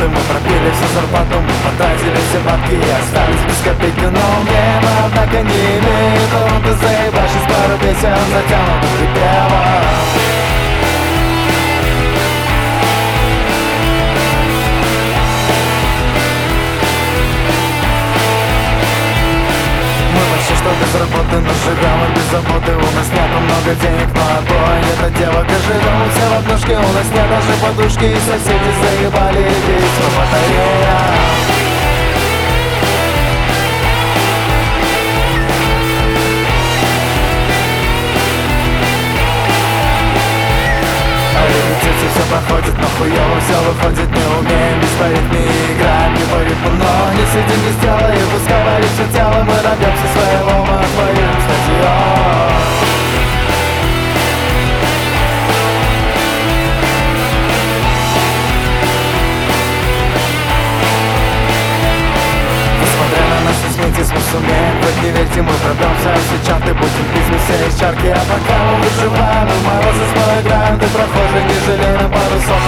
мы пропили всю зарплату, мы потратили все бабки и остались без копейки. Но время, однако, не имеет урон. Ты заебашь из пару песен, затянутых припевом. Что без работы, но живем и без заботы. У нас нету много денег, но отбоя нет от девок. И живем все в однушке, у нас нет даже подушки. И соседи заебали бить по батареям. Все проходит, но хуёво все выходит. Не умеем без парит, не играем не по ритму, но не сидим без дела. И пускай валит все тело, мы добьемся своего, мы отвоим стадион. Несмотря на наши смерть, мы сумеем, хоть не верьте, мы пробьемся все чарты, будем в бизнесе из чарки. А пока мы выживаем, мы в морозы снова играем. Ты прохожий, не жалей на пару соток.